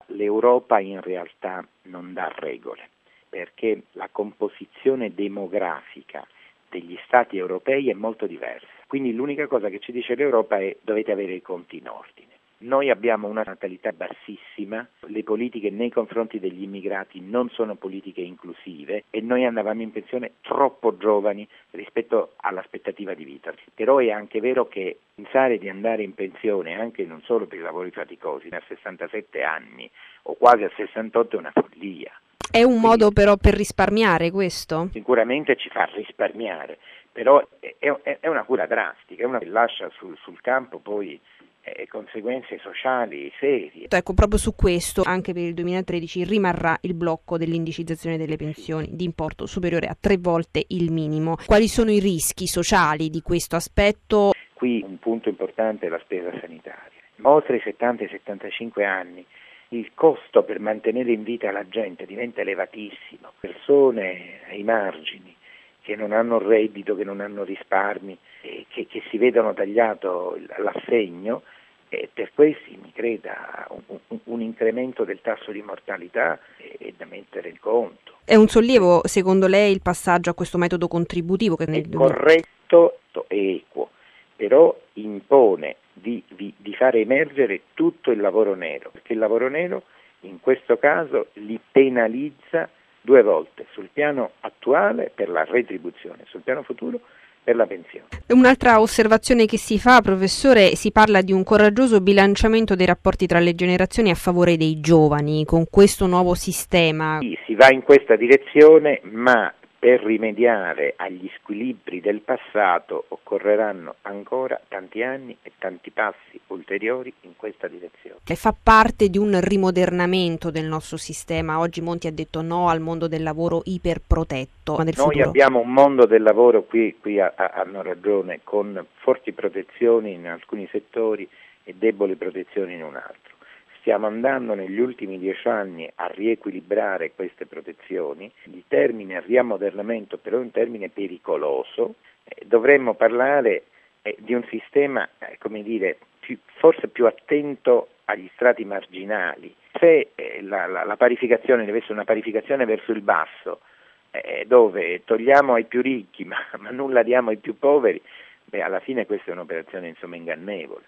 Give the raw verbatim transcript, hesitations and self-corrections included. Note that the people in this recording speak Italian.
L'Europa in realtà non dà regole, perché la composizione demografica degli Stati europei è molto diversa. Quindi l'unica cosa che ci dice l'Europa è: dovete avere i conti in ordine. Noi abbiamo una natalità bassissima, le politiche nei confronti degli immigrati non sono politiche inclusive e noi andavamo in pensione troppo giovani rispetto all'aspettativa di vita. Però è anche vero che pensare di andare in pensione, anche non solo per i lavori faticosi, a sessantasette anni o quasi a sessantotto è una follia. È un modo però per risparmiare questo? Sicuramente ci fa risparmiare, però è, è, è una cura drastica, è una che lascia sul, sul campo poi eh, conseguenze sociali serie. Ecco, proprio su questo, anche per il duemilatredici rimarrà il blocco dell'indicizzazione delle pensioni di importo superiore a tre volte il minimo. Quali sono i rischi sociali di questo aspetto? Qui un punto importante è la spesa sanitaria. Oltre i settanta settantacinque anni il costo per mantenere in vita la gente diventa elevatissimo. Persone ai margini che non hanno reddito, che non hanno risparmi, eh, che, che si vedono tagliato l'assegno, e per questi mi creda un, un, un incremento del tasso di mortalità è, è da mettere in conto. È un sollievo secondo lei il passaggio a questo metodo contributivo? Che nel è corretto e equo, però impone di, di, di fare emergere tutto il lavoro nero, perché il lavoro nero in questo caso li penalizza due volte, sul piano attuale per la retribuzione, sul piano futuro per la pensione. Un'altra osservazione che si fa, professore, si parla di un coraggioso bilanciamento dei rapporti tra le generazioni a favore dei giovani con questo nuovo sistema. Sì, si va in questa direzione, ma per rimediare agli squilibri del passato occorreranno ancora tanti anni e tanti passi ulteriori in questa direzione. Che fa parte di un rimodernamento del nostro sistema. Oggi Monti ha detto no al mondo del lavoro iperprotetto. Del Noi futuro. abbiamo un mondo del lavoro, qui, qui a, a, hanno ragione, con forti protezioni in alcuni settori e deboli protezioni in un altro. Stiamo andando negli ultimi dieci anni a riequilibrare queste protezioni. Il termine riammodernamento però è un termine pericoloso. Eh, dovremmo parlare eh, di un sistema, eh, come dire, più, forse più attento agli strati marginali. Se eh, la, la, la parificazione deve essere una parificazione verso il basso, eh, dove togliamo ai più ricchi ma, ma nulla diamo ai più poveri, beh, alla fine questa è un'operazione insomma ingannevole.